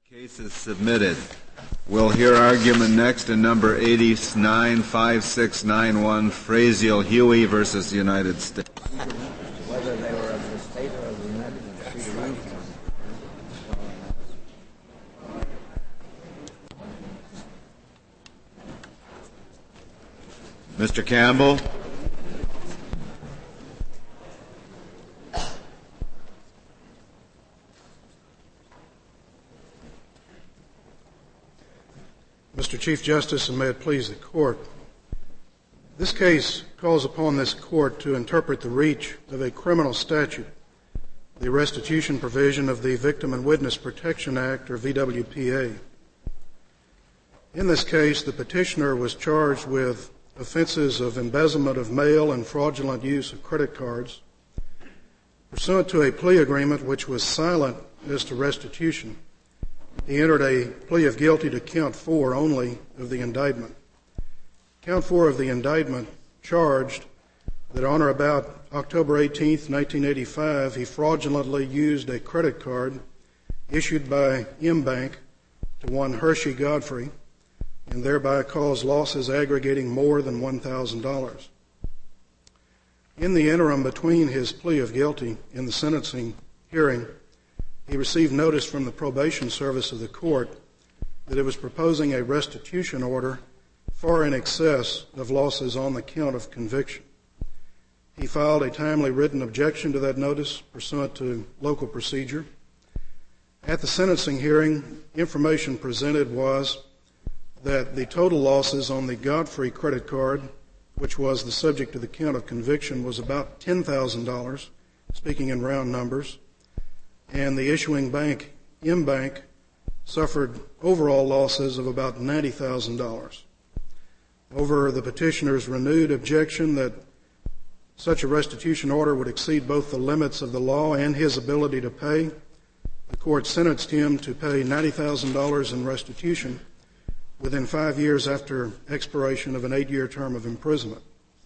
Case is submitted. We'll hear argument next in number 895691, Fraziel Huey versus the United States. Whether they were of the state or of the United States. Mr. Campbell. Mr. Chief Justice, and may it please the Court, this case calls upon this Court to interpret the reach of a criminal statute, the restitution provision of the Victim and Witness Protection Act, or VWPA. In this case, the petitioner was charged with offenses of embezzlement of mail and fraudulent use of credit cards. Pursuant to a plea agreement which was silent as to restitution, he entered a plea of guilty to count 4 only of the indictment. Count 4 of the indictment charged that on or about October 18, 1985, he fraudulently used a credit card issued by M-Bank to one Hershey Godfrey and thereby caused losses aggregating more than $1,000. In the interim between his plea of guilty and the sentencing hearing, he received notice from the probation service of the court that it was proposing a restitution order far in excess of losses on the count of conviction. He filed a timely written objection to that notice pursuant to local procedure. At the sentencing hearing, information presented was that the total losses on the Godfrey credit card, which was the subject of the count of conviction, was about $10,000, speaking in round numbers, and the issuing bank, M-Bank, suffered overall losses of about $90,000. Over the petitioner's renewed objection that such a restitution order would exceed both the limits of the law and his ability to pay, the court sentenced him to pay $90,000 in restitution within 5 years after expiration of an 8-year term of imprisonment.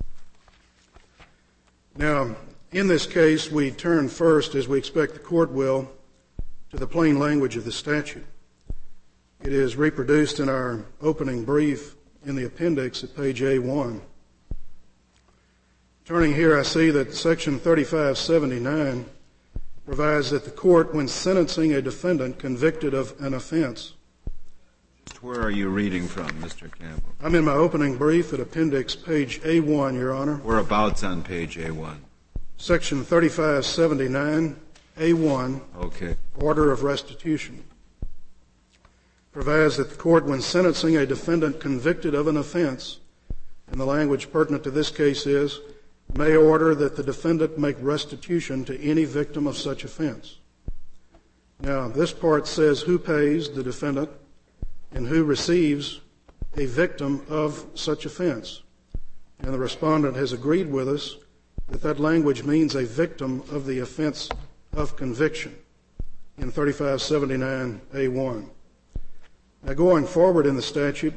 Now, in this case, we turn first, as we expect the court will, to the plain language of the statute. It is reproduced in our opening brief in the appendix at page A1. Turning here, I see that Section 3579 provides that the court, when sentencing a defendant convicted of an offense. Where are you reading from, Mr. Campbell? I'm in my opening brief at appendix page A1, Your Honor. Whereabouts on page A1? Section 3579, A1, okay. Order of Restitution, provides that the court, when sentencing a defendant convicted of an offense, and the language pertinent to this case is, may order that the defendant make restitution to any victim of such offense. Now, this part says who pays the defendant and who receives a victim of such offense. And the respondent has agreed with us that language means a victim of the offense of conviction in 3579A1. Now, going forward in the statute,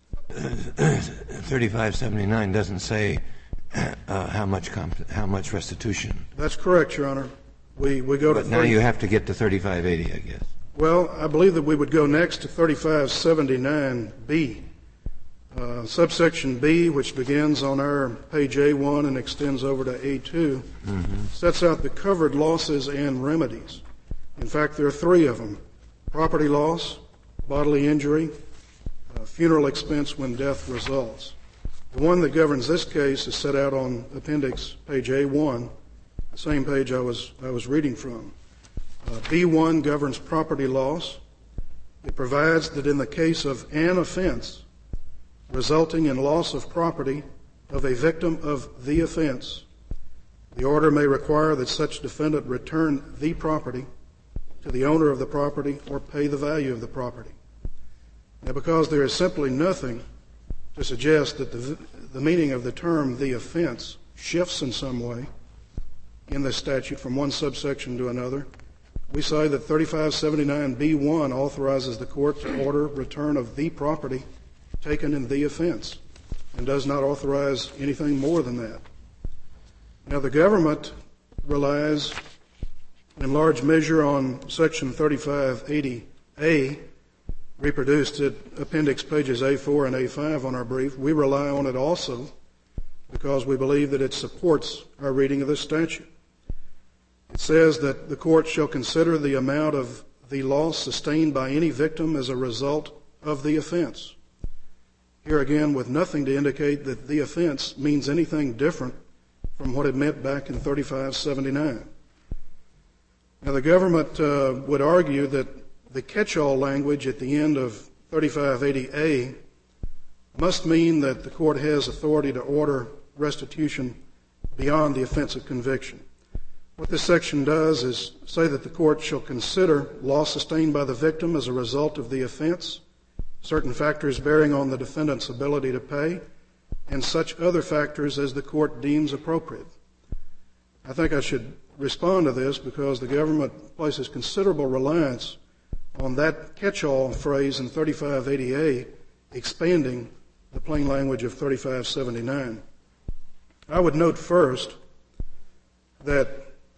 3579 doesn't say how much restitution. That's correct, Your Honor. We go to. But now you have to get to 3580, I guess. Well, I believe that we would go next to 3579B. Subsection B, which begins on our page A1 and extends over to A2, sets out the covered losses and remedies. In fact, there are 3 of them: property loss, bodily injury, funeral expense when death results. The one that governs this case is set out on appendix page A1, the same page I was reading from. B1 governs property loss. It provides that in the case of an offense resulting in loss of property of a victim of the offense, the order may require that such defendant return the property to the owner of the property or pay the value of the property. Now, because there is simply nothing to suggest that the meaning of the term the offense shifts in some way in this statute from one subsection to another, we say that 3579B1 authorizes the court to order return of the property taken in the offense and does not authorize anything more than that. Now, the government relies in large measure on Section 3580A reproduced at appendix pages A4 and A5 on our brief. We rely on it also because we believe that it supports our reading of this statute. It says that the court shall consider the amount of the loss sustained by any victim as a result of the offense. Here again, with nothing to indicate that the offense means anything different from what it meant back in 3579. Now, the government would argue that the catch-all language at the end of 3580A must mean that the court has authority to order restitution beyond the offense of conviction. What this section does is say that the court shall consider loss sustained by the victim as a result of the offense, certain factors bearing on the defendant's ability to pay, and such other factors as the court deems appropriate. I think I should respond to this because the government places considerable reliance on that catch-all phrase in 3580A expanding the plain language of 3579. I would note first that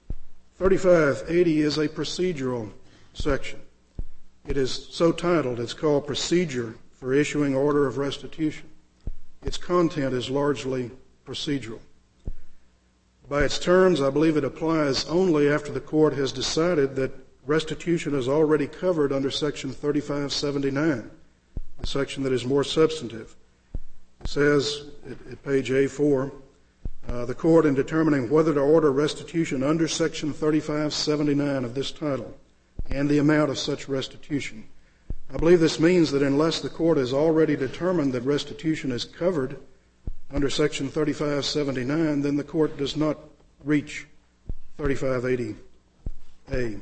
3580 is a procedural section. It is so titled. It's called Procedure for Issuing Order of Restitution. Its content is largely procedural. By its terms, I believe it applies only after the court has decided that restitution is already covered under Section 3579, the section that is more substantive. It says at page A4, the court, in determining whether to order restitution under Section 3579 of this title and the amount of such restitution. I believe this means that unless the court has already determined that restitution is covered under Section 3579, then the court does not reach 3580A.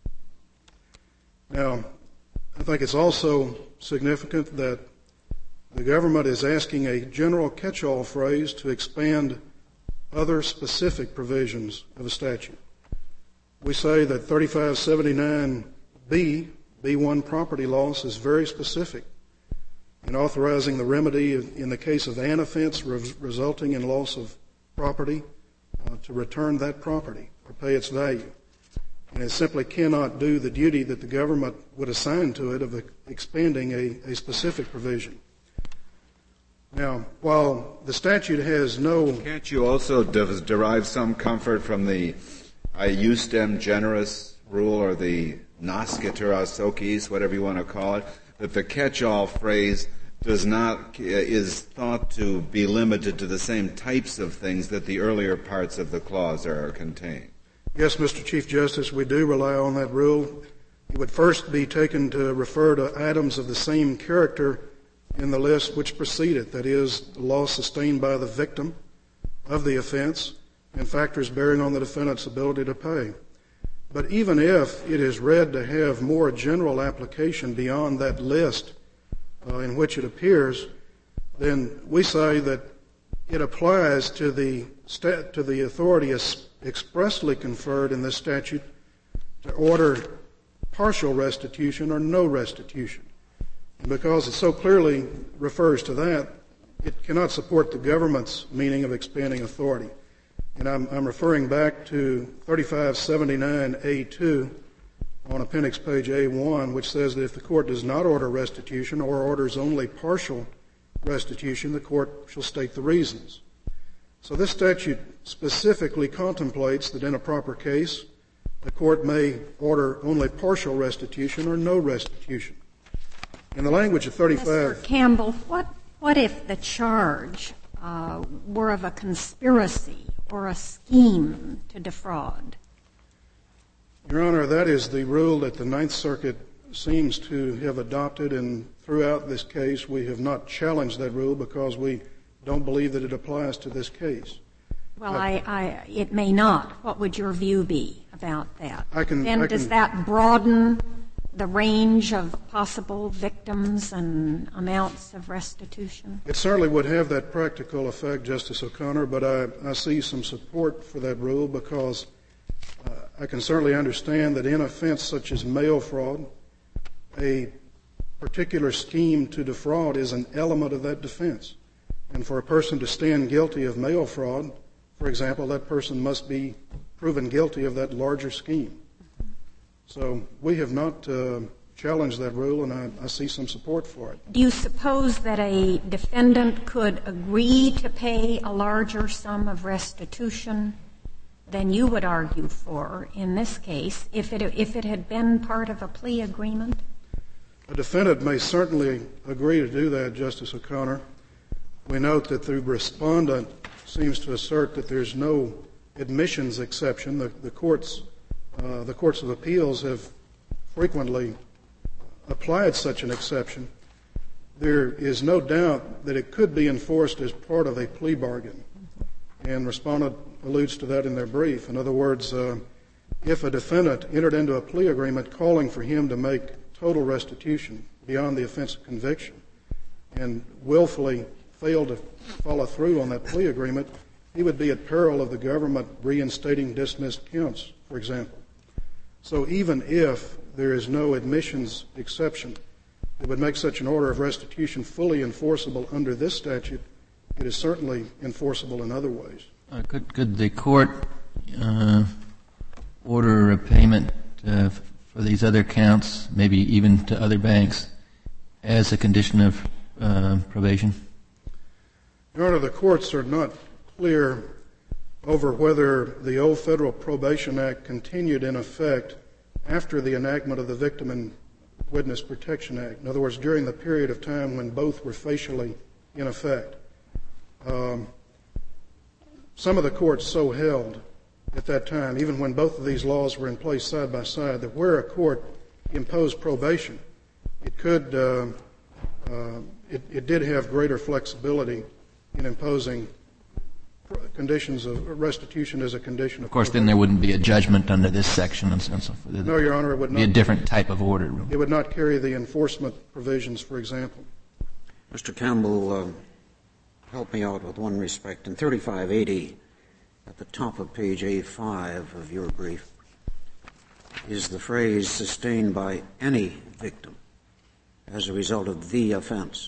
Now, I think it's also significant that the government is asking a general catch-all phrase to expand other specific provisions of a statute. We say that 3579B, B1 property loss, is very specific in authorizing the remedy in the case of an offense resulting in loss of property to return that property or pay its value. And it simply cannot do the duty that the government would assign to it of expanding a specific provision. Now, while the statute has no... Can't you also derive some comfort from the iustem generis rule or the nascitur socis, whatever you want to call it, that the catch-all phrase is thought to be limited to the same types of things that the earlier parts of the clause are contained? Yes, Mr. Chief Justice, we do rely on that rule. It would first be taken to refer to items of the same character in the list which precede it, that is, the loss sustained by the victim of the offense and factors bearing on the defendant's ability to pay. But even if it is read to have more general application beyond that list in which it appears, then we say that it applies to the authority expressly conferred in this statute to order partial restitution or no restitution. And because it so clearly refers to that, it cannot support the government's meaning of expanding authority. And I'm referring back to 3579A2 on appendix page A1, which says that if the court does not order restitution or orders only partial restitution, the court shall state the reasons. So this statute specifically contemplates that in a proper case, the court may order only partial restitution or no restitution. In the language of 35... Mr. Campbell, what if the charge were of a conspiracy or a scheme to defraud? Your Honor, that is the rule that the Ninth Circuit seems to have adopted, and throughout this case we have not challenged that rule because we don't believe that it applies to this case. Well, it may not. What would your view be about that? Does that broaden the range of possible victims and amounts of restitution? It certainly would have that practical effect, Justice O'Connor, but I see some support for that rule because I can certainly understand that in an offense such as mail fraud, a particular scheme to defraud is an element of that defense. And for a person to stand guilty of mail fraud, for example, that person must be proven guilty of that larger scheme. So we have not challenged that rule, and I see some support for it. Do you suppose that a defendant could agree to pay a larger sum of restitution than you would argue for in this case if it had been part of a plea agreement? A defendant may certainly agree to do that, Justice O'Connor. We note that the respondent seems to assert that there's no admissions exception. The courts of appeals have frequently applied such an exception. There is no doubt that it could be enforced as part of a plea bargain, and respondent alludes to that in their brief. In other words, if a defendant entered into a plea agreement calling for him to make total restitution beyond the offense of conviction and willfully failed to follow through on that plea agreement, he would be at peril of the government reinstating dismissed counts, for example. So even if there is no admissions exception that would make such an order of restitution fully enforceable under this statute, it is certainly enforceable in other ways. Could the court order a payment for these other counts, maybe even to other banks, as a condition of probation? Your Honor, the courts are not clear over whether the old Federal Probation Act continued in effect after the enactment of the Victim and Witness Protection Act. In other words, during the period of time when both were facially in effect. Some of the courts so held at that time, even when both of these laws were in place side by side, that where a court imposed probation, it did have greater flexibility in imposing conditions of restitution as a condition of course, then there wouldn't be a judgment under this section and so forth. No, Your Honor, it would not. Be a different type of order. It would not carry the enforcement provisions, for example. Mr. Campbell, help me out with one respect. In 3580, at the top of page A5 of your brief, is the phrase sustained by any victim as a result of the offense.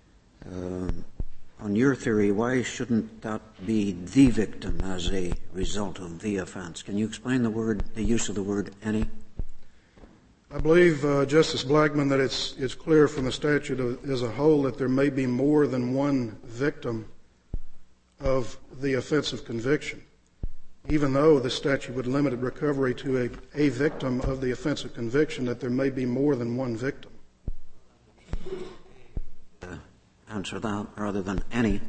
On your theory, why shouldn't that be the victim as a result of the offense? Can you explain the use of the word any? I believe, Justice Blackmun, that it's clear from the statute as a whole that there may be more than one victim of the offense of conviction, even though the statute would limit recovery to a victim of the offense of conviction, that there may be more than one victim. Answer that rather than any.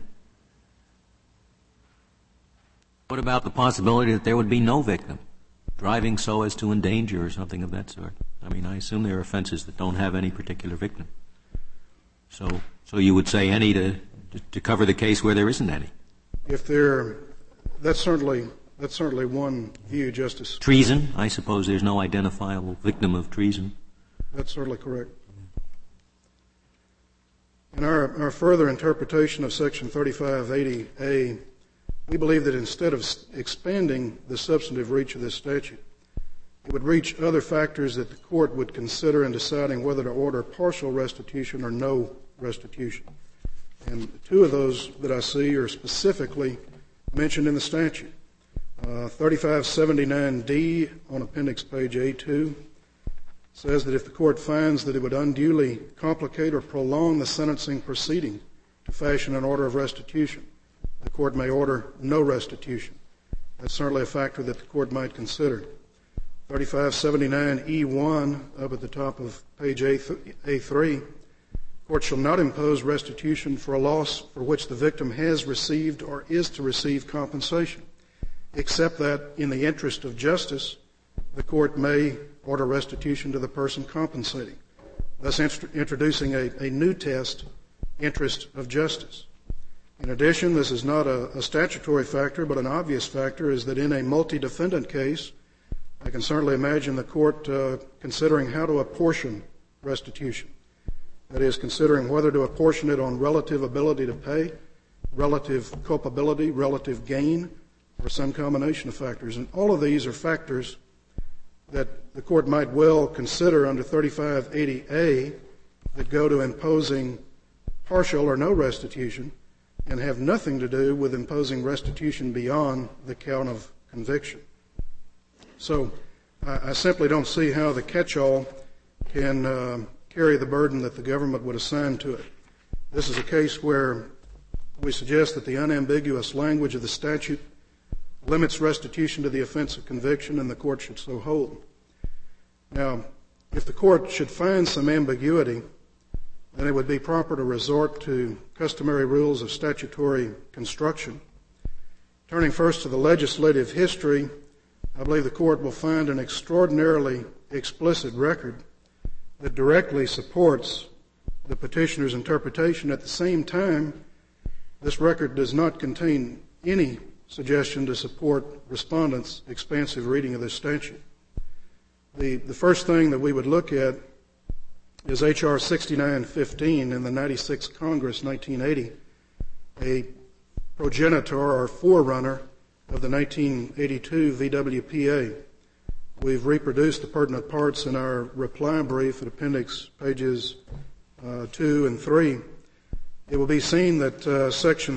What about the possibility that there would be no victim? Driving so as to endanger or something of that sort. I mean, I assume there are offenses that don't have any particular victim. So you would say any to cover the case where there isn't any. That's certainly one view, Justice. Treason, I suppose there's no identifiable victim of treason. That's certainly correct. In our further interpretation of Section 3580A, we believe that instead of expanding the substantive reach of this statute, it would reach other factors that the court would consider in deciding whether to order partial restitution or no restitution. And two of those that I see are specifically mentioned in the statute. 3579D on appendix page A2 says that if the court finds that it would unduly complicate or prolong the sentencing proceeding to fashion an order of restitution, the court may order no restitution. That's certainly a factor that the court might consider. 3579E1 up at the top of page A3, court shall not impose restitution for a loss for which the victim has received or is to receive compensation, except that in the interest of justice, the court may order restitution to the person compensating, thus introducing a new test, interest of justice. In addition, this is not a statutory factor, but an obvious factor is that in a multi-defendant case, I can certainly imagine the court considering how to apportion restitution. That is, considering whether to apportion it on relative ability to pay, relative culpability, relative gain, or some combination of factors. And all of these are factors that the court might well consider under 3580A that go to imposing partial or no restitution and have nothing to do with imposing restitution beyond the count of conviction. So I simply don't see how the catch-all can carry the burden that the government would assign to it. This is a case where we suggest that the unambiguous language of the statute limits restitution to the offense of conviction, and the court should so hold. Now, if the court should find some ambiguity, then it would be proper to resort to customary rules of statutory construction. Turning first to the legislative history, I believe the court will find an extraordinarily explicit record that directly supports the petitioner's interpretation. At the same time, this record does not contain any suggestion to support respondents' expansive reading of this statute. The first thing that we would look at is H.R. 6915 in the 96th Congress, 1980, a progenitor or forerunner of the 1982 VWPA. We've reproduced the pertinent parts in our reply brief at appendix pages 2 and 3. It will be seen that Section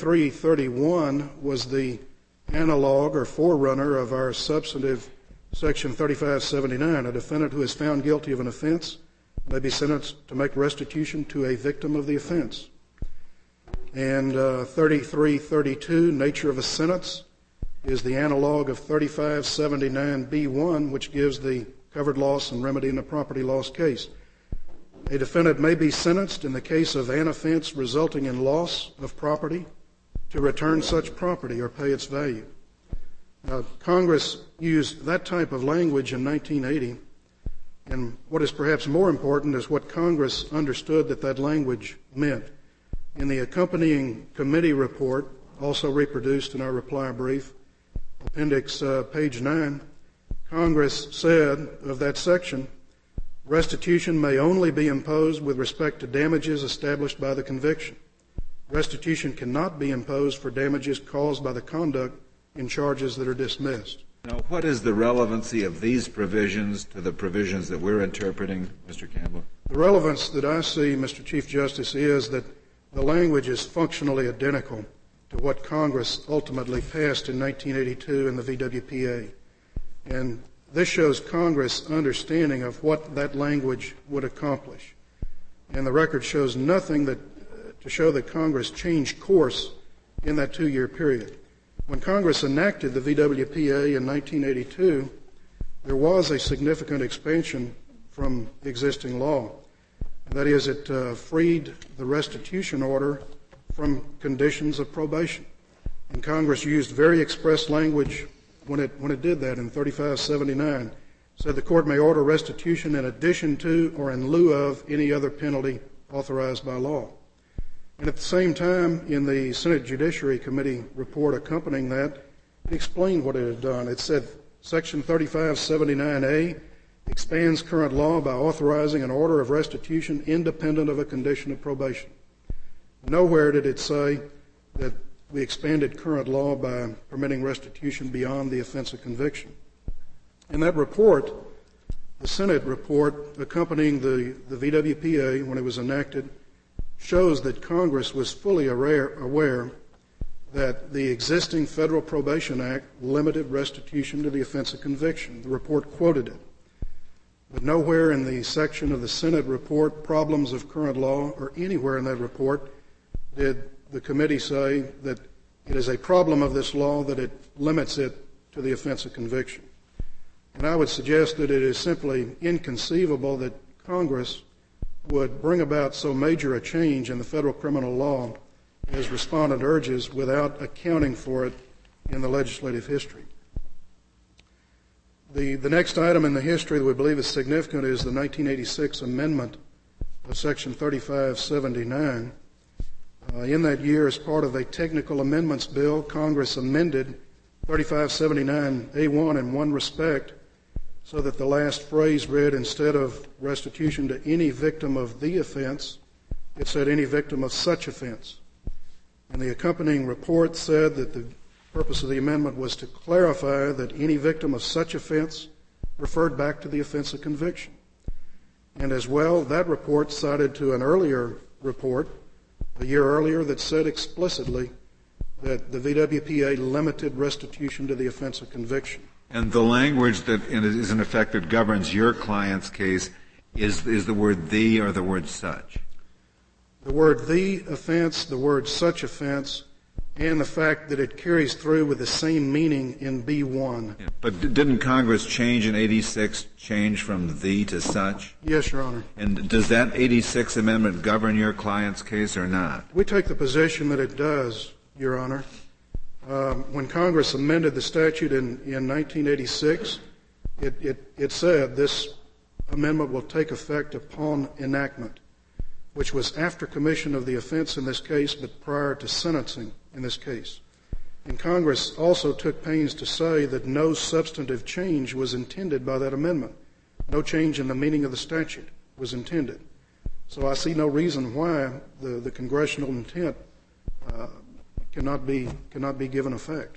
3331 was the analog or forerunner of our substantive Section 3579. A defendant who is found guilty of an offense may be sentenced to make restitution to a victim of the offense. And 3332, nature of a sentence, is the analog of 3579B1, which gives the covered loss and remedy in a property loss case. A defendant may be sentenced in the case of an offense resulting in loss of property to return such property or pay its value. Now, Congress used that type of language in 1980, and what is perhaps more important is what Congress understood that language meant. In the accompanying committee report, also reproduced in our reply brief, appendix page 9, Congress said of that section, restitution may only be imposed with respect to damages established by the conviction. Restitution cannot be imposed for damages caused by the conduct in charges that are dismissed. Now, what is the relevancy of these provisions to the provisions that we're interpreting, Mr. Campbell? The relevance that I see, Mr. Chief Justice, is that the language is functionally identical to what Congress ultimately passed in 1982 in the VWPA. And this shows Congress' understanding of what that language would accomplish. And the record shows nothing to show that Congress changed course in that 2-year period. When Congress enacted the VWPA in 1982, there was a significant expansion from existing law. That is, it freed the restitution order from conditions of probation. And Congress used very express language when it did that in 3579. Said the court may order restitution in addition to or in lieu of any other penalty authorized by law. And at the same time, in the Senate Judiciary Committee report accompanying that, it explained what it had done. It said Section 3579A expands current law by authorizing an order of restitution independent of a condition of probation. Nowhere did it say that we expanded current law by permitting restitution beyond the offense of conviction. In that report, the Senate report accompanying the VWPA when it was enacted, shows that Congress was fully aware that the existing Federal Probation Act limited restitution to the offense of conviction. The report quoted it. But nowhere in the section of the Senate report, problems of current law, or anywhere in that report, did the committee say that it is a problem of this law that it limits it to the offense of conviction. And I would suggest that it is simply inconceivable that Congress would bring about so major a change in the federal criminal law as respondent urges without accounting for it in the legislative history. The next item in the history that we believe is significant is the 1986 amendment of Section 3579. In that year, as part of a technical amendments bill, Congress amended 3579A1 in one respect so that the last phrase read, instead of restitution to any victim of the offense, it said any victim of such offense. And the accompanying report said that the purpose of the amendment was to clarify that any victim of such offense referred back to the offense of conviction. And as well, that report cited to an earlier report, a year earlier, that said explicitly that the VWPA limited restitution to the offense of conviction. And the language that is in effect that governs your client's case Is the word the or the word such? The word the offense, the word such offense, and the fact that it carries through with the same meaning in B1. Yeah, but didn't Congress change in 86, change from the to such? Yes, Your Honor. And does that 86 amendment govern your client's case or not? We take the position that it does, Your Honor. When Congress amended the statute in 1986, it said this amendment will take effect upon enactment, which was after commission of the offense in this case, but prior to sentencing in this case. And Congress also took pains to say that no substantive change was intended by that amendment. No change in the meaning of the statute was intended. So I see no reason why the congressional intent cannot be given effect.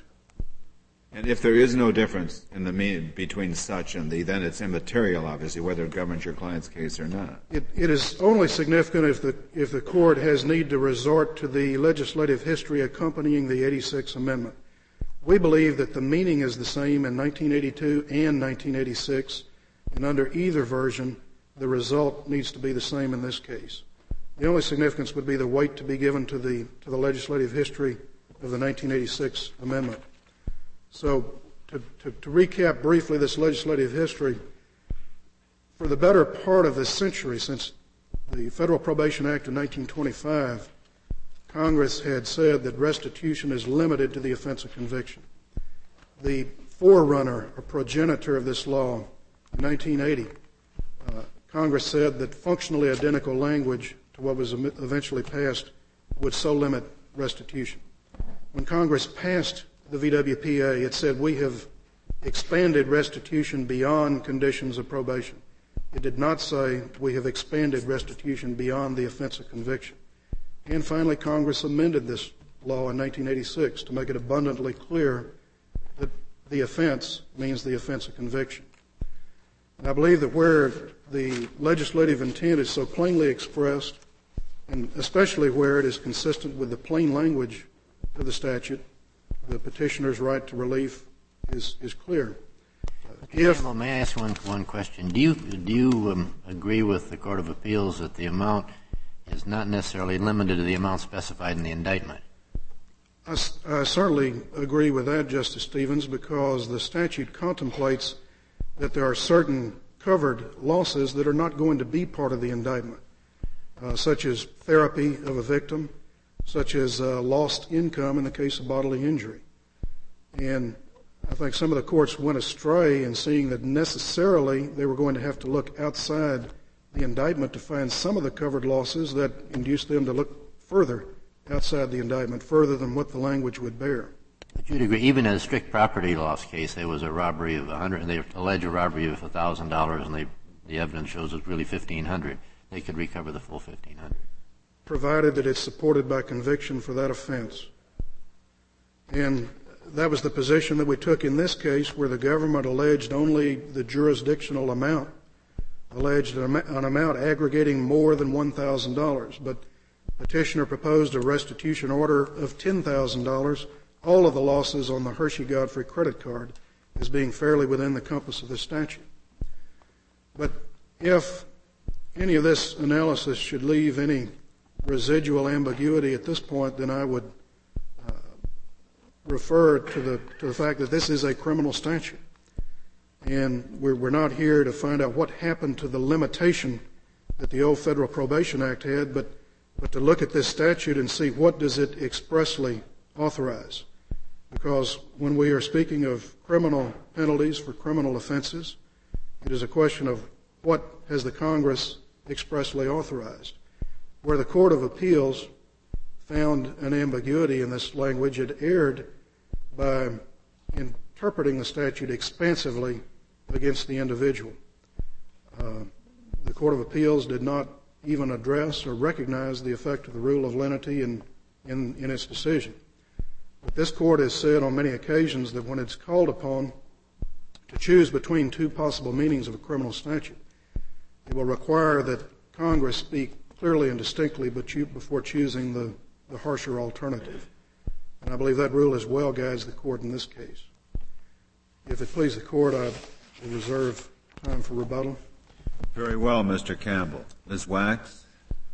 And if there is no difference in the meaning between such and the, then it's immaterial, obviously, whether it governs your client's case or not. It is only significant if the court has need to resort to the legislative history accompanying the 86 Amendment. We believe that the meaning is the same in 1982 and 1986, and under either version, the result needs to be the same in this case. The only significance would be the weight to be given to the legislative history of the 1986 Amendment. So to recap briefly this legislative history, for the better part of this century, since the Federal Probation Act of 1925, Congress had said that restitution is limited to the offense of conviction. The forerunner or progenitor of this law, in 1980, Congress said that functionally identical language to what was eventually passed would so limit restitution. When Congress passed the VWPA, it said we have expanded restitution beyond conditions of probation. It did not say we have expanded restitution beyond the offense of conviction. And finally, Congress amended this law in 1986 to make it abundantly clear that the offense means the offense of conviction. And I believe that where the legislative intent is so plainly expressed, and especially where it is consistent with the plain language of the statute, the petitioner's right to relief is clear. Well, may I ask one question? Do you agree with the Court of Appeals that the amount is not necessarily limited to the amount specified in the indictment? I certainly agree with that, Justice Stevens, because the statute contemplates that there are certain covered losses that are not going to be part of the indictment, such as therapy of a victim, such as lost income in the case of bodily injury. And I think some of the courts went astray in seeing that necessarily they were going to have to look outside the indictment to find some of the covered losses that induced them to look further outside the indictment, further than what the language would bear. But you'd agree, even in a strict property loss case, there was a robbery of they allege a robbery of $1,000, and the evidence shows it's really $1,500. They could recover the full $1,500. Provided that it's supported by conviction for that offense. And that was the position that we took in this case, where the government alleged only the jurisdictional amount, alleged an amount aggregating more than $1,000. But petitioner proposed a restitution order of $10,000, all of the losses on the Hershey Godfrey credit card as being fairly within the compass of the statute. But if any of this analysis should leave any residual ambiguity at this point, then I would refer to the fact that this is a criminal statute. And we're not here to find out what happened to the limitation that the old Federal Probation Act had, but to look at this statute and see what does it expressly authorize. Because when we are speaking of criminal penalties for criminal offenses, it is a question of what has the Congress expressly authorized. Where the Court of Appeals found an ambiguity in this language, it erred by interpreting the statute expansively against the individual. The Court of Appeals did not even address or recognize the effect of the rule of lenity in its decision. But this Court has said on many occasions that when it's called upon to choose between two possible meanings of a criminal statute, it will require that Congress speak clearly and distinctly before choosing the harsher alternative. And I believe that rule as well guides the Court in this case. If it please the Court, I will reserve time for rebuttal. Very well, Mr. Campbell. Ms. Wax?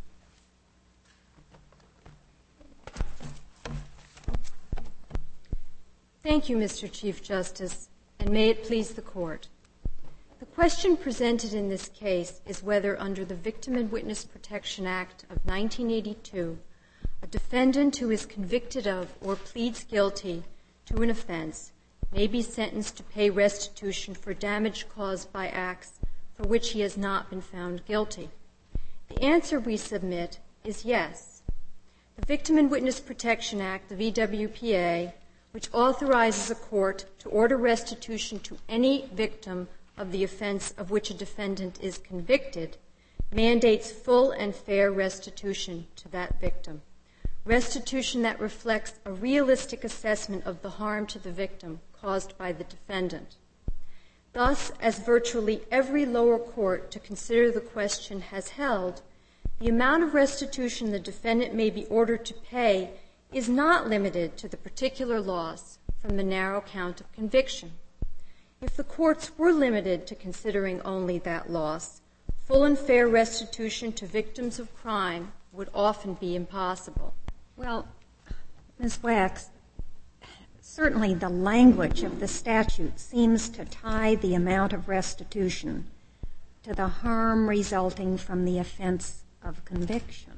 Thank you, Mr. Chief Justice, and may it please the Court. The question presented in this case is whether, under the Victim and Witness Protection Act of 1982, a defendant who is convicted of or pleads guilty to an offense may be sentenced to pay restitution for damage caused by acts for which he has not been found guilty. The answer we submit is yes. The Victim and Witness Protection Act, the VWPA, which authorizes a court to order restitution to any victim of the offense of which a defendant is convicted, mandates full and fair restitution to that victim. Restitution that reflects a realistic assessment of the harm to the victim caused by the defendant. Thus, as virtually every lower court to consider the question has held, the amount of restitution the defendant may be ordered to pay is not limited to the particular loss from the narrow count of conviction. If the courts were limited to considering only that loss, full and fair restitution to victims of crime would often be impossible. Well, Ms. Wax, certainly the language of the statute seems to tie the amount of restitution to the harm resulting from the offense of conviction.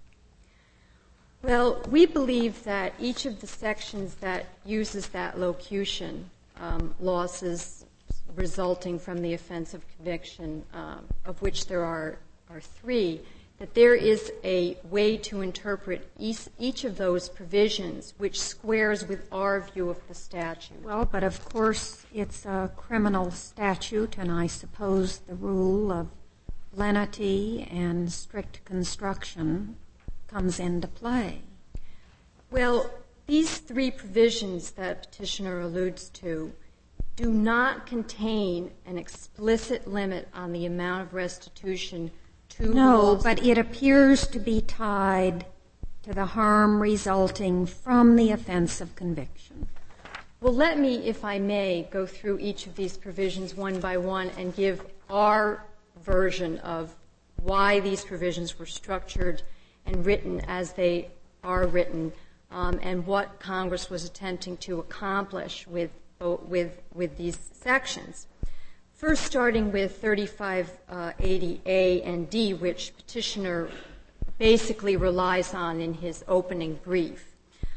Well, we believe that each of the sections that uses that locution, losses resulting from the offense of conviction, of which there are three, that there is a way to interpret each of those provisions which squares with our view of the statute. Well, but of course it's a criminal statute, and I suppose the rule of lenity and strict construction comes into play. Well, these three provisions that Petitioner alludes to do not contain an explicit limit on the amount of restitution to No, but it appears to be tied to the harm resulting from the offense of conviction. Well, let me, if I may, go through each of these provisions one by one and give our version of why these provisions were structured and written as they are written, and what Congress was attempting to accomplish with these sections. First, starting with 3580A and D, which Petitioner basically relies on in his opening brief.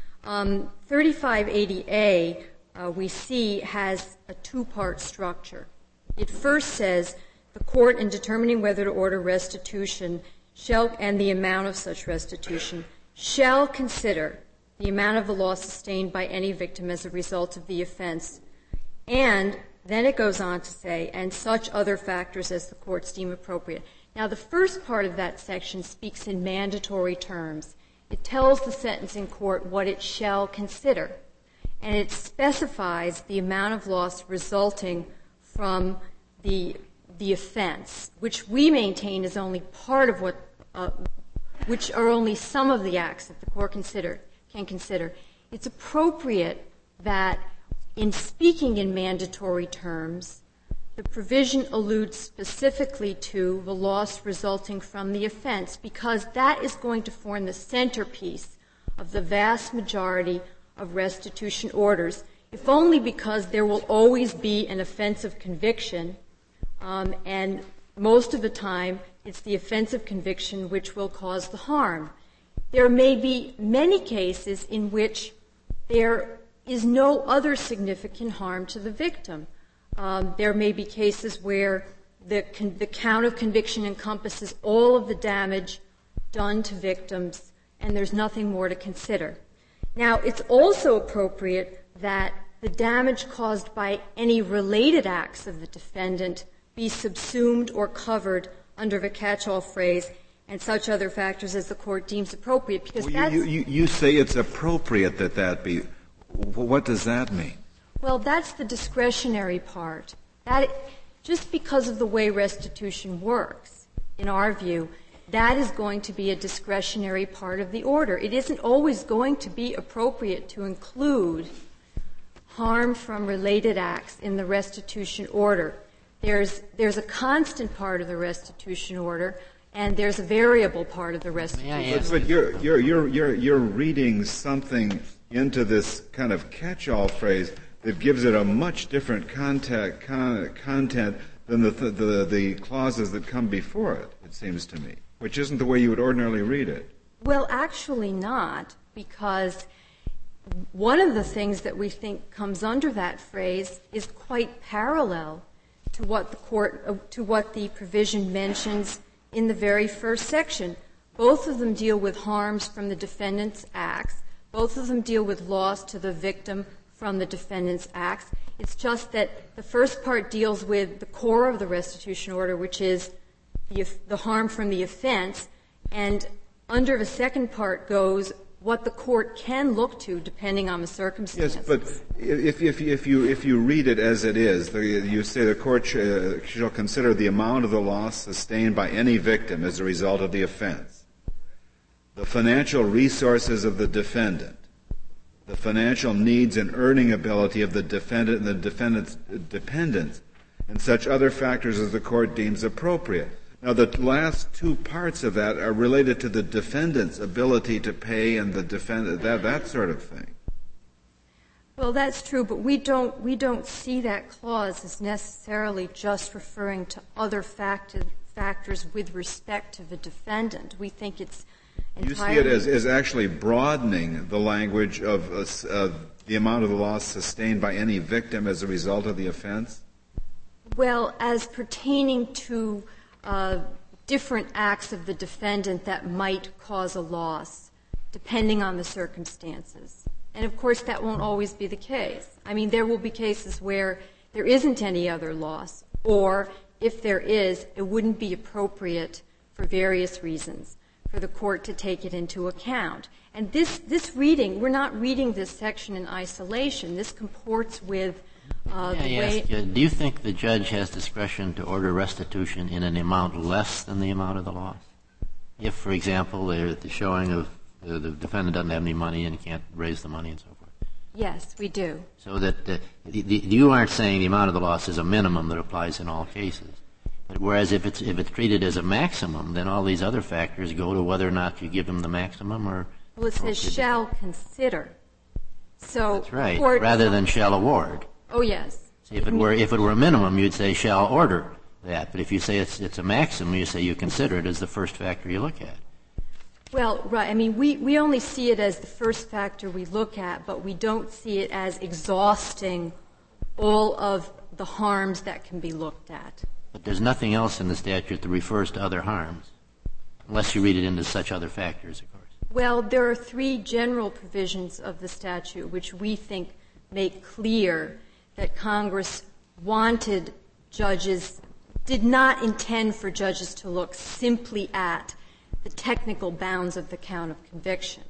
3580A, we see, has a two-part structure. It first says, the court, in determining whether to order restitution and the amount of such restitution, shall consider the amount of the loss sustained by any victim as a result of the offense, and then it goes on to say, and such other factors as the courts deem appropriate. Now, the first part of that section speaks in mandatory terms. It tells the sentencing court what it shall consider, and it specifies the amount of loss resulting from the offense, which we maintain is only part of what, which are only some of the acts that the court can consider. It's appropriate that in speaking in mandatory terms, the provision alludes specifically to the loss resulting from the offense, because that is going to form the centerpiece of the vast majority of restitution orders, if only because there will always be an offense of conviction, and most of the time it's the offense of conviction which will cause the harm. There may be many cases in which there is no other significant harm to the victim. There may be cases where the count of conviction encompasses all of the damage done to victims, and there's nothing more to consider. Now, it's also appropriate that the damage caused by any related acts of the defendant be subsumed or covered under the catch-all phrase, and such other factors as the court deems appropriate, because you say it's appropriate that be. What does that mean? Well, that's the discretionary part. Just because of the way restitution works, in our view, that is going to be a discretionary part of the order. It isn't always going to be appropriate to include harm from related acts in the restitution order. There's a constant part of the restitution order, and there's a variable part of the restitution. But you're reading something into this kind of catch-all phrase that gives it a much different content than the clauses that come before it. It seems to me, which isn't the way you would ordinarily read it. Well, actually not, because one of the things that we think comes under that phrase is quite parallel to what the provision mentions in the very first section. Both of them deal with harms from the defendant's acts. Both of them deal with loss to the victim from the defendant's acts. It's just that the first part deals with the core of the restitution order, which is the harm from the offense, and under the second part goes what the court can look to depending on the circumstances. Yes, but if you read it as it is, you say the court shall consider the amount of the loss sustained by any victim as a result of the offense, the financial resources of the defendant, the financial needs and earning ability of the defendant and the defendant's dependents, and such other factors as the court deems appropriate. Now, the last two parts of that are related to the defendant's ability to pay and the defendant, that sort of thing. Well, that's true, but we don't see that clause as necessarily just referring to other factors with respect to the defendant. We think it's entirely... You see it as actually broadening the language of the amount of the loss sustained by any victim as a result of the offense? Well, as pertaining to different acts of the defendant that might cause a loss, depending on the circumstances. And, of course, that won't always be the case. I mean, there will be cases where there isn't any other loss, or if there is, it wouldn't be appropriate for various reasons for the court to take it into account. And this reading, we're not reading this section in isolation. This comports with the way... Do you think the judge has discretion to order restitution in an amount less than the amount of the loss? If, for example, the showing of the defendant doesn't have any money and can't raise the money and so forth? Yes, we do. So that you aren't saying the amount of the loss is a minimum that applies in all cases. But whereas if it's treated as a maximum, then all these other factors go to whether or not you give them the maximum or... Well, it says shall consider. So that's right, rather than shall award. Oh, yes. See, if it were a minimum, you'd say shall order that. But if you say it's a maximum, you say you consider it as the first factor you look at. Well, right. I mean, we only see it as the first factor we look at, but we don't see it as exhausting all of the harms that can be looked at. But there's nothing else in the statute that refers to other harms, unless you read it into such other factors, of course. Well, there are three general provisions of the statute which we think make clear that Congress wanted judges, did not intend for judges to look simply at the technical bounds of the count of conviction.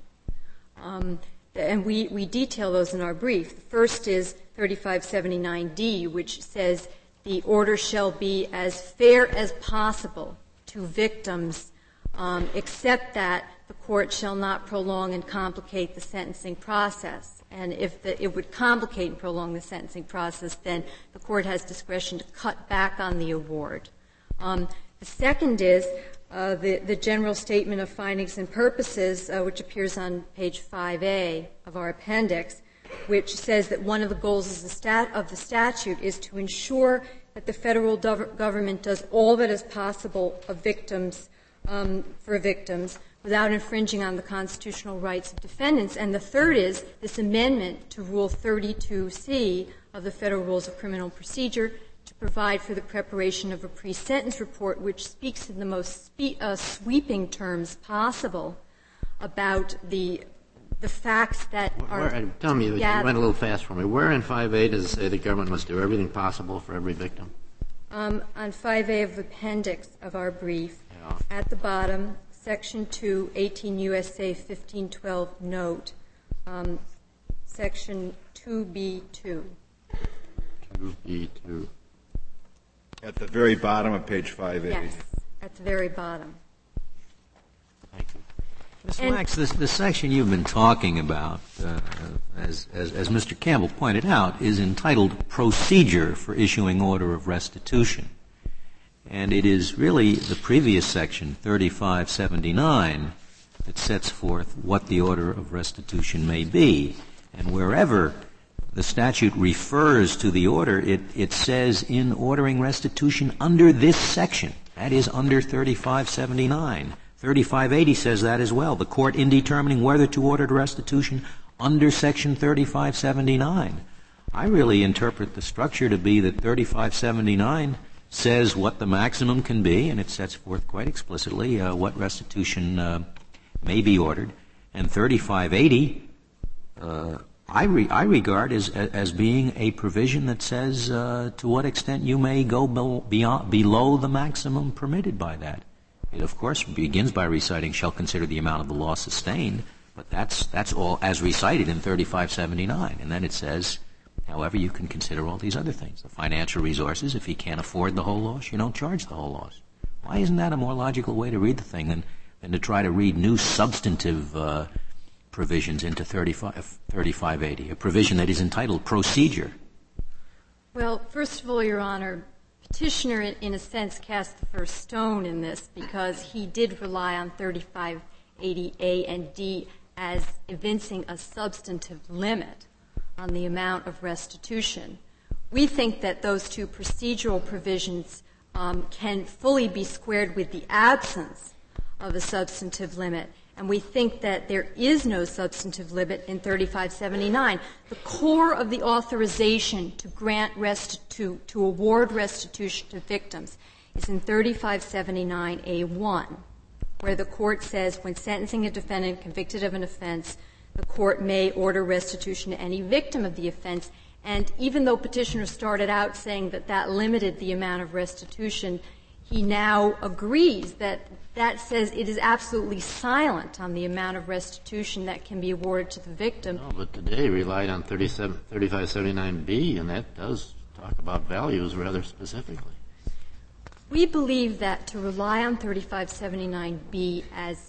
And we detail those in our brief. The first is 3579D, which says the order shall be as fair as possible to victims, except that the court shall not prolong and complicate the sentencing process. And if it would complicate and prolong the sentencing process, then the court has discretion to cut back on the award. The second is the general statement of findings and purposes, which appears on page 5A of our appendix, which says that one of the goals of the statute is to ensure that the federal government does all that is possible of for victims without infringing on the constitutional rights of defendants. And the third is this amendment to Rule 32C of the Federal Rules of Criminal Procedure to provide for the preparation of a pre-sentence report which speaks in the most sweeping terms possible about the facts that are... Tell me, you went a little fast for me. Where in 5A does it say the government must do everything possible for every victim? On 5A of the appendix of our brief, at the bottom, Section 2, 18 U.S.A. 1512 note, Section 2B2. 2B2. At the very bottom of page 5A. Yes, at the very bottom. Thank you. Ms. Wax, the section you've been talking about, as Mr. Campbell pointed out, is entitled Procedure for Issuing Order of Restitution. And it is really the previous section, 3579, that sets forth what the order of restitution may be. And wherever the statute refers to the order, it says in ordering restitution under this section. That is under 3579. 3580 says that as well. The court in determining whether to order restitution under section 3579. I really interpret the structure to be that 3579 says what the maximum can be, and it sets forth quite explicitly what restitution may be ordered. And 3580 I regard as being a provision that says to what extent you may go below the maximum permitted by that. It, of course, begins by reciting, shall consider the amount of the loss sustained, but that's all as recited in 3579. And then it says, however, you can consider all these other things. The financial resources, if he can't afford the whole loss, you don't charge the whole loss. Why isn't that a more logical way to read the thing than to try to read new substantive provisions into 3580, a provision that is entitled Procedure? Well, first of all, Your Honor, Petitioner, in a sense, cast the first stone in this because he did rely on 3580A and D as evincing a substantive limit on the amount of restitution. We think that those two procedural provisions can fully be squared with the absence of a substantive limit. And we think that there is no substantive limit in 3579. The core of the authorization to grant to award restitution to victims is in 3579A1, where the court says when sentencing a defendant convicted of an offense, the court may order restitution to any victim of the offense. And even though Petitioner started out saying that that limited the amount of restitution, he now agrees that that says it is absolutely silent on the amount of restitution that can be awarded to the victim. No, but today relied on 3579B, and that does talk about values rather specifically. We believe that to rely on 3579B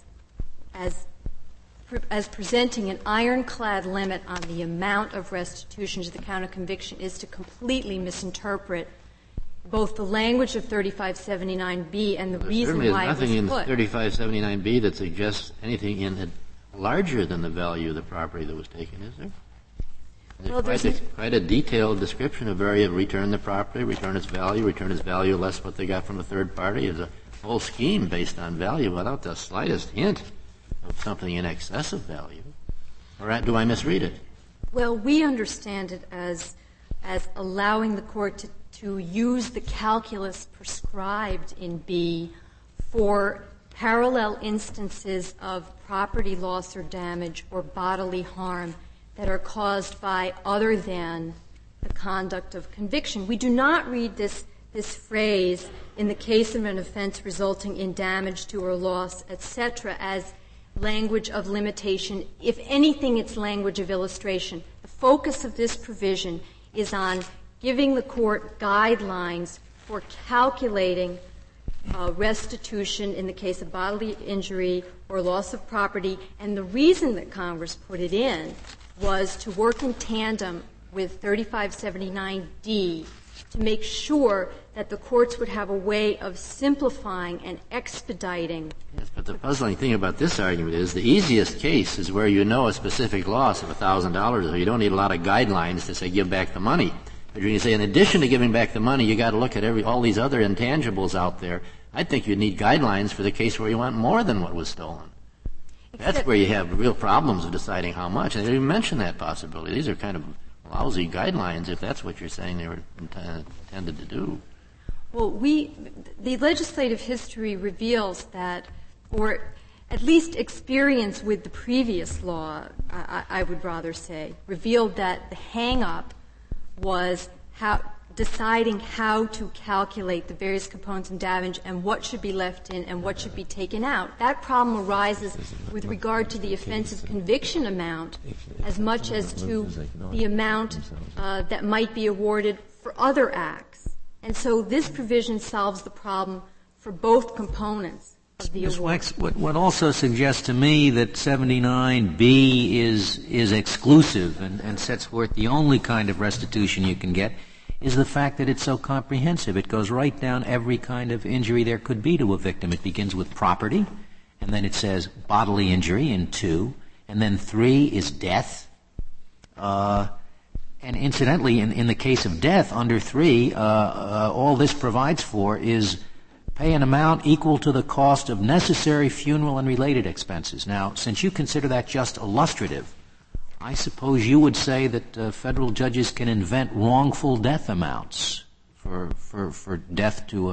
as presenting an ironclad limit on the amount of restitution to the count of conviction is to completely misinterpret both the language of 3579B and the reason why it was put. Certainly there's nothing in 3579B that suggests anything in it larger than the value of the property that was taken, is there? There's quite a detailed description of area of return the property, return its value less what they got from a third party. Is a whole scheme based on value without the slightest hint of something in excess of value. Or do I misread it? Well, we understand it as allowing the court to use the calculus prescribed in B for parallel instances of property loss or damage or bodily harm that are caused by other than the conduct of conviction. We do not read this phrase in the case of an offense resulting in damage to or loss, etc., as language of limitation. If anything, it's language of illustration. The focus of this provision is on giving the court guidelines for calculating restitution in the case of bodily injury or loss of property. And the reason that Congress put it in was to work in tandem with 3579D to make sure that the courts would have a way of simplifying and expediting. Yes, but the puzzling thing about this argument is the easiest case is where you know a specific loss of $1,000, so you don't need a lot of guidelines to say give back the money. But when you say in addition to giving back the money, you got to look at all these other intangibles out there. I think you need guidelines for the case where you want more than what was stolen. That's where you have real problems of deciding how much. And I didn't mention that possibility. These are kind of lousy guidelines if that's what you're saying they were intended to do. Well, the legislative history reveals that, or at least experience with the previous law, I would rather say, revealed that the hang-up was deciding how to calculate the various components of damage and what should be left in and what should be taken out. That problem arises with regard to the offensive conviction amount as much as to the amount that might be awarded for other acts. And so this provision solves the problem for both components. of the Ms. award. Wex, what also suggests to me that 79B is exclusive and sets forth the only kind of restitution you can get is the fact that it's so comprehensive. It goes right down every kind of injury there could be to a victim. It begins with property, and then it says bodily injury in 2, and then 3 is death. And incidentally, in the case of death, under 3, all this provides for is pay an amount equal to the cost of necessary funeral and related expenses. Now, since you consider that just illustrative, I suppose you would say that federal judges can invent wrongful death amounts for death to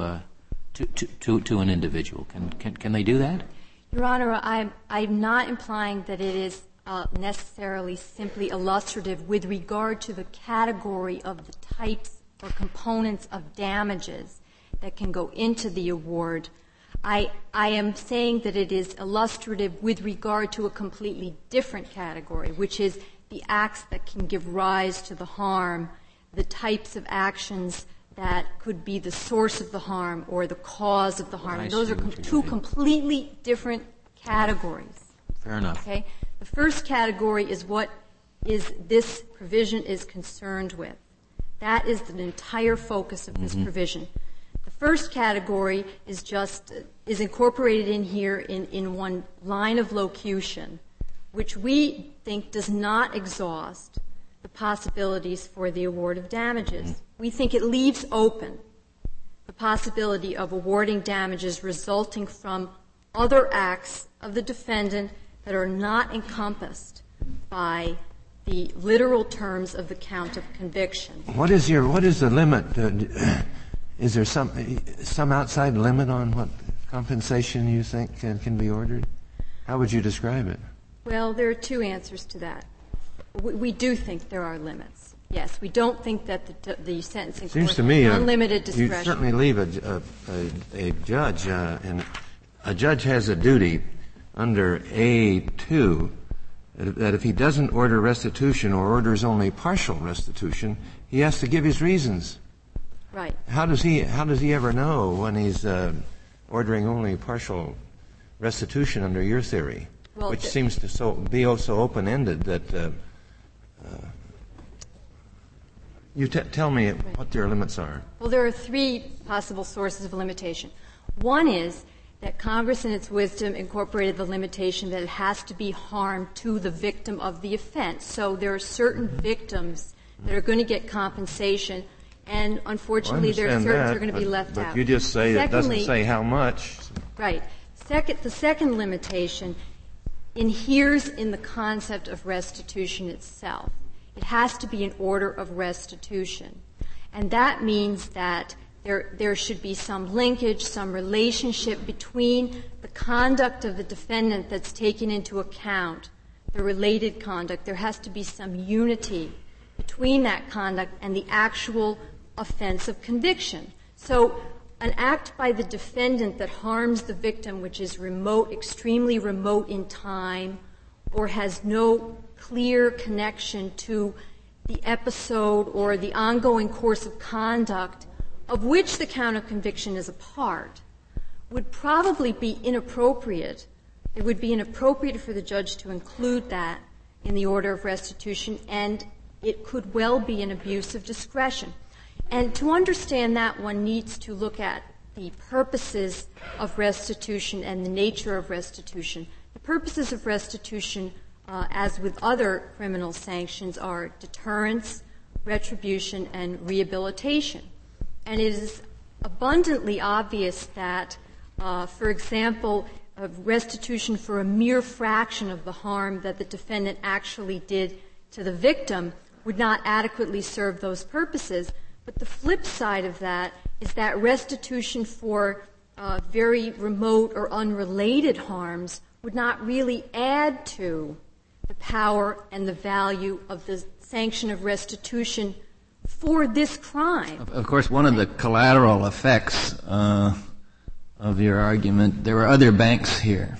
an individual. Can they do that? Your Honor, I'm not implying that it is necessarily simply illustrative with regard to the category of the types or components of damages that can go into the award. I am saying that it is illustrative with regard to a completely different category, which is the acts that can give rise to the harm, the types of actions that could be the source of the harm or the cause of the harm. Those are two completely different categories. Fair enough. Okay? The first category is what this provision is concerned with. That is the entire focus of this provision. The first category is incorporated in here in one line of locution, which we think does not exhaust the possibilities for the award of damages. We think it leaves open the possibility of awarding damages resulting from other acts of the defendant that are not encompassed by the literal terms of the count of conviction. What is the limit? Is there some outside limit on what compensation you think can be ordered? How would you describe it? Well, there are two answers to that. We do think there are limits. Yes, we don't think that the sentencing court has unlimited discretion. You certainly leave a judge, and a judge has a duty under A2 that if he doesn't order restitution or orders only partial restitution, he has to give his reasons. Right. How does he ever know when he's ordering only partial restitution under your theory, which seems to be so open-ended that you tell me what their limits are. Well, there are three possible sources of limitation. One is that Congress, in its wisdom, incorporated the limitation that it has to be harm to the victim of the offense. So there are certain victims that are going to get compensation, and unfortunately there are certain that are going to be left out. But you just say it doesn't say how much. Right. The second limitation inheres in the concept of restitution itself. It has to be an order of restitution. And that means that there should be some linkage, some relationship between the conduct of the defendant that's taken into account, the related conduct. There has to be some unity between that conduct and the actual offense of conviction. So an act by the defendant that harms the victim, which is remote, extremely remote in time, or has no clear connection to the episode or the ongoing course of conduct of which the count of conviction is a part, would probably be inappropriate. It would be inappropriate for the judge to include that in the order of restitution, and it could well be an abuse of discretion. And to understand that, one needs to look at the purposes of restitution and the nature of restitution. The purposes of restitution, as with other criminal sanctions, are deterrence, retribution, and rehabilitation. And it is abundantly obvious that, for example, restitution for a mere fraction of the harm that the defendant actually did to the victim would not adequately serve those purposes. But the flip side of that is that restitution for very remote or unrelated harms would not really add to the power and the value of the sanction of restitution for this crime. Of course, one of the collateral effects of your argument, there were other banks here.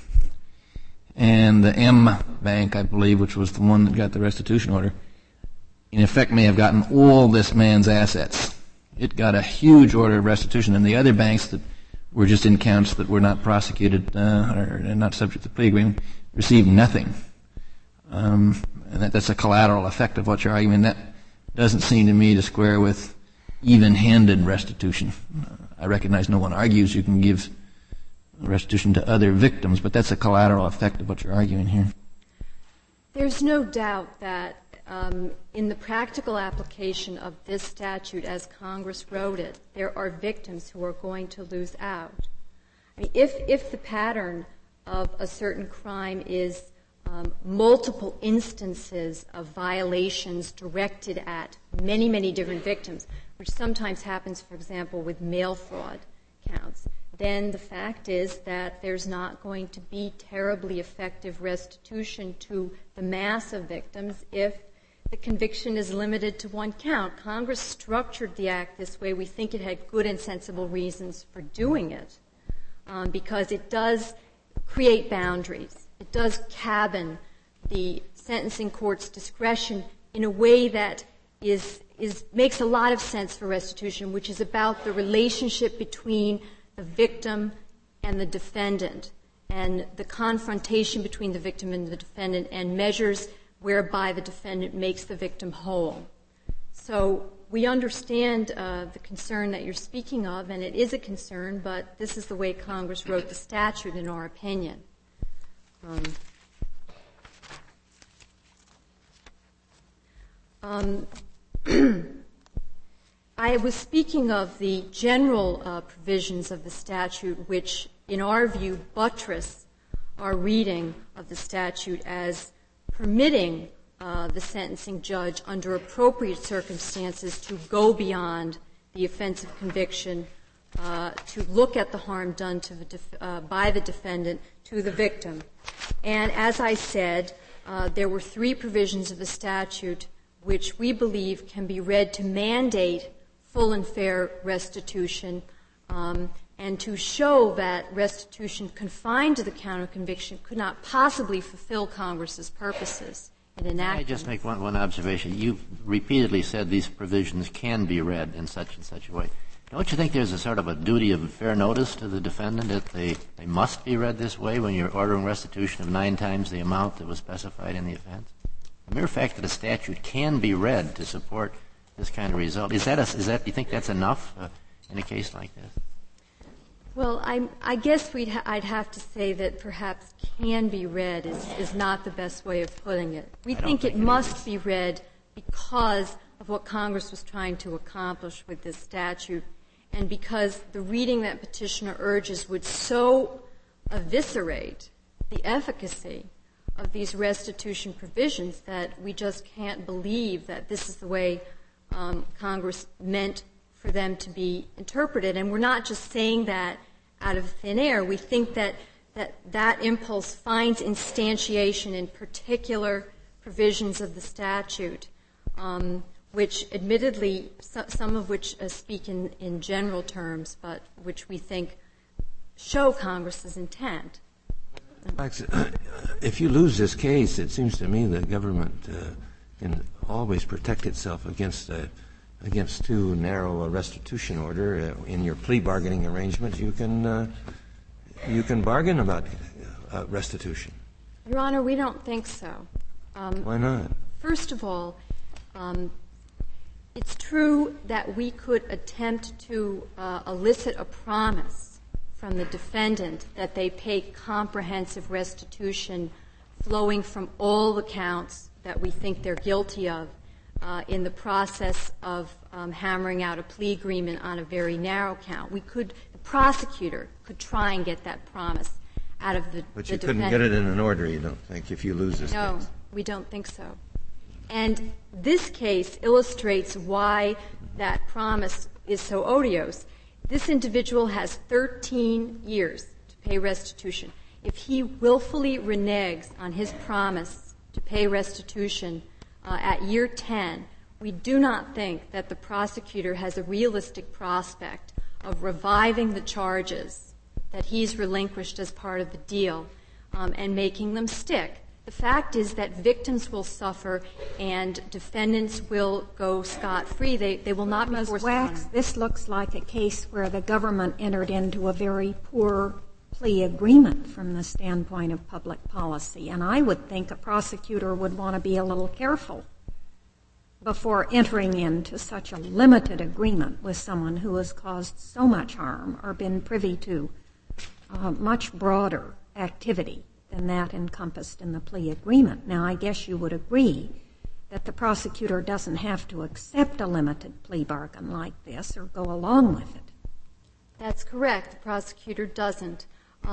And the M Bank, I believe, which was the one that got the restitution order, in effect may have gotten all this man's assets. It got a huge order of restitution, and the other banks that were just in counts that were not prosecuted or not subject to plea agreement, received nothing. And that's a collateral effect of what you're arguing. That doesn't seem to me to square with even-handed restitution. I recognize no one argues you can give restitution to other victims, but that's a collateral effect of what you're arguing here. There's no doubt that in the practical application of this statute as Congress wrote it, there are victims who are going to lose out. I mean, if the pattern of a certain crime is multiple instances of violations directed at many, many different victims, which sometimes happens, for example, with mail fraud counts, then the fact is that there's not going to be terribly effective restitution to the mass of victims if the conviction is limited to one count. Congress structured the Act this way. We think it had good and sensible reasons for doing it because it does create boundaries. It does cabin the sentencing court's discretion in a way that makes a lot of sense for restitution, which is about the relationship between the victim and the defendant and the confrontation between the victim and the defendant and measures whereby the defendant makes the victim whole. So we understand the concern that you're speaking of, and it is a concern, but this is the way Congress wrote the statute, in our opinion. I was speaking of the general provisions of the statute, which, in our view, buttress our reading of the statute as permitting the sentencing judge, under appropriate circumstances, to go beyond the offense of conviction, to look at the harm done to by the defendant to the victim. And as I said, there were three provisions of the statute which we believe can be read to mandate full and fair restitution and to show that restitution confined to the count of conviction could not possibly fulfill Congress's purposes in enacting. Can I just make one observation? You've repeatedly said these provisions can be read in such and such a way. Don't you think there's a sort of a duty of fair notice to the defendant that they must be read this way when you're ordering restitution of 9 times the amount that was specified in the offense? The mere fact that a statute can be read to support this kind of result, do you think that's enough in a case like this? Well, I guess I'd have to say that perhaps can be read is not the best way of putting it. We think it must be read because of what Congress was trying to accomplish with this statute and because the reading that petitioner urges would so eviscerate the efficacy of these restitution provisions that we just can't believe that this is the way Congress meant for them to be interpreted. And we're not just saying that out of thin air. We think that impulse finds instantiation in particular provisions of the statute, which admittedly, some of which speak in general terms, but which we think show Congress's intent. If you lose this case, it seems to me the government can always protect itself against too narrow a restitution order. In your plea bargaining arrangement, you can bargain about restitution. Your Honor, we don't think so. Why not? First of all, it's true that we could attempt to elicit a promise from the defendant that they pay comprehensive restitution flowing from all the counts that we think they're guilty of in the process of hammering out a plea agreement on a very narrow count. The prosecutor could try and get that promise out of the defendant. But you couldn't get it in an order, you don't think, if you lose this case? No, we don't think so. And this case illustrates why that promise is so odious. This individual has 13 years to pay restitution. If he willfully reneges on his promise to pay restitution at year 10, we do not think that the prosecutor has a realistic prospect of reviving the charges that he's relinquished as part of the deal and making them stick. The fact is that victims will suffer and defendants will go scot-free. They will not be forced to pay. This looks like a case where the government entered into a very poor plea agreement from the standpoint of public policy, and I would think a prosecutor would want to be a little careful before entering into such a limited agreement with someone who has caused so much harm or been privy to much broader activity than that encompassed in the plea agreement. Now, I guess you would agree that the prosecutor doesn't have to accept a limited plea bargain like this or go along with it. That's correct. The prosecutor doesn't.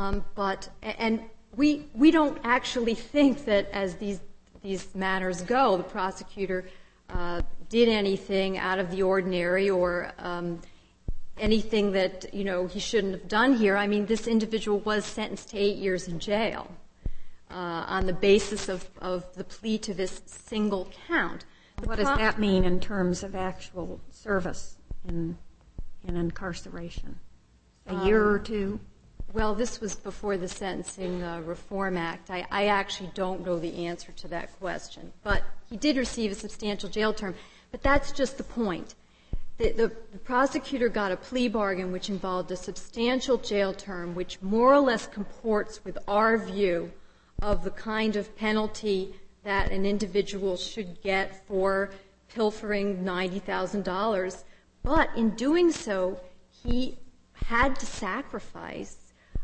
And we don't actually think that as these matters go, the prosecutor did anything out of the ordinary or anything that, he shouldn't have done here. I mean, this individual was sentenced to 8 years in jail on the basis of the plea to this single count. What does that mean in terms of actual service in incarceration? A year or two? Well, this was before the Sentencing Reform Act. I actually don't know the answer to that question. But he did receive a substantial jail term. But that's just the point. The prosecutor got a plea bargain which involved a substantial jail term, which more or less comports with our view of the kind of penalty that an individual should get for pilfering $90,000. But in doing so, he had to sacrifice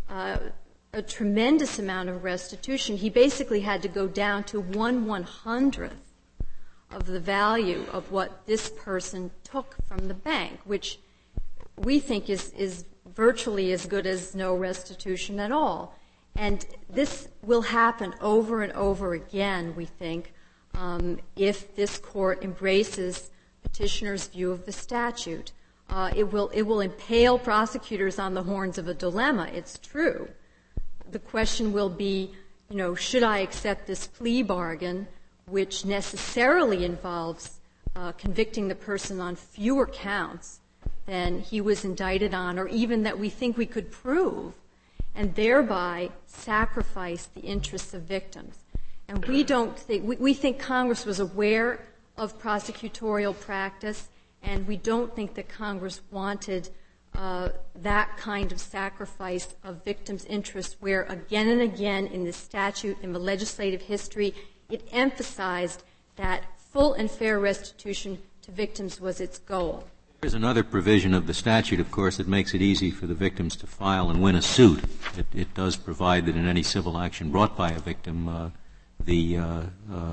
a tremendous amount of restitution. He basically had to go down to 1/100th of the value of what this person took from the bank, which we think is virtually as good as no restitution at all. And this will happen over and over again, we think, if this court embraces petitioner's view of the statute. It will impale prosecutors on the horns of a dilemma. It's true. The question will be, should I accept this plea bargain, which necessarily involves convicting the person on fewer counts than he was indicted on, or even that we think we could prove, and thereby sacrifice the interests of victims. And we think Congress was aware of prosecutorial practice, and we don't think that Congress wanted that kind of sacrifice of victims' interests, where again and again in the statute, in the legislative history, it emphasized that full and fair restitution to victims was its goal. There's another provision of the statute, of course, that makes it easy for the victims to file and win a suit. It does provide that in any civil action brought by a victim, the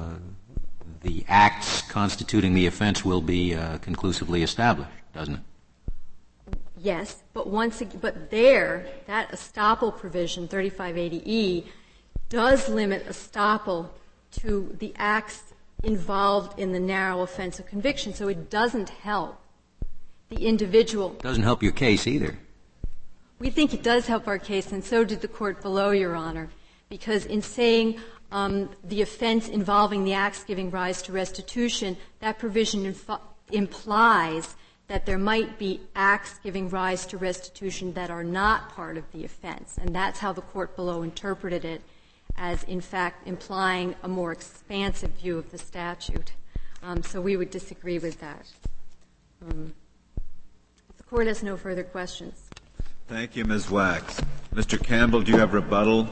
acts constituting the offense will be conclusively established, doesn't it? Yes, but that estoppel provision, 3580E, does limit estoppel to the acts involved in the narrow offense of conviction, so it doesn't help the individual. It doesn't help your case either. We think it does help our case, and so did the court below, Your Honor, because in saying the offense involving the acts giving rise to restitution, that provision implies that there might be acts giving rise to restitution that are not part of the offense, and that's how the court below interpreted it, as in fact implying a more expansive view of the statute. So we would disagree with that. If the court has no further questions. Thank you, Ms. Wax. Mr. Campbell, do you have rebuttal?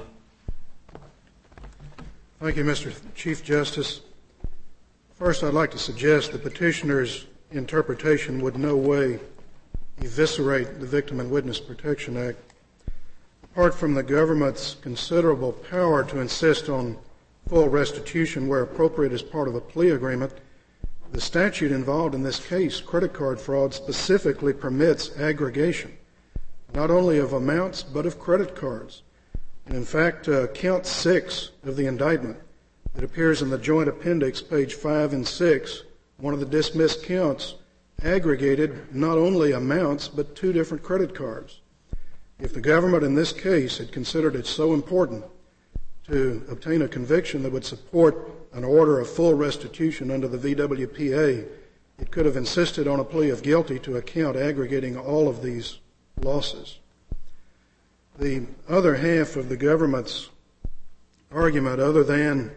Thank you, Mr. Chief Justice. First, I'd like to suggest the petitioner's interpretation would in no way eviscerate the Victim and Witness Protection Act. Apart from the government's considerable power to insist on full restitution where appropriate as part of a plea agreement, the statute involved in this case, credit card fraud, specifically permits aggregation, not only of amounts but of credit cards. And in fact, count 6 of the indictment that appears in the joint appendix, page 5 and 6, one of the dismissed counts, aggregated not only amounts but 2 different credit cards. If the government in this case had considered it so important to obtain a conviction that would support an order of full restitution under the VWPA, it could have insisted on a plea of guilty to a count aggregating all of these losses. The other half of the government's argument, other than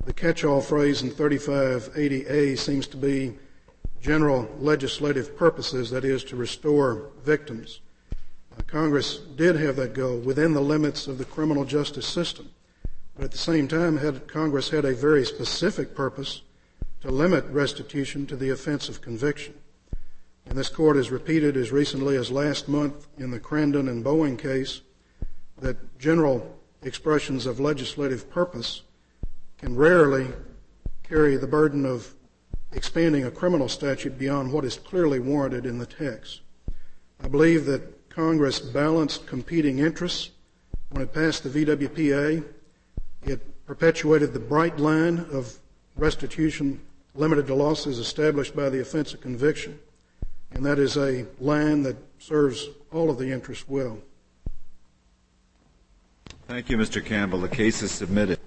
The catch-all phrase in 3580A seems to be general legislative purposes, that is, to restore victims. Congress did have that goal within the limits of the criminal justice system. But at the same time, Congress had a very specific purpose to limit restitution to the offense of conviction. And this court has repeated as recently as last month in the Crandon and Boeing case that general expressions of legislative purpose can rarely carry the burden of expanding a criminal statute beyond what is clearly warranted in the text. I believe that Congress balanced competing interests when it passed the VWPA. It perpetuated the bright line of restitution limited to losses established by the offense of conviction, and that is a line that serves all of the interests well. Thank you, Mr. Campbell. The case is submitted.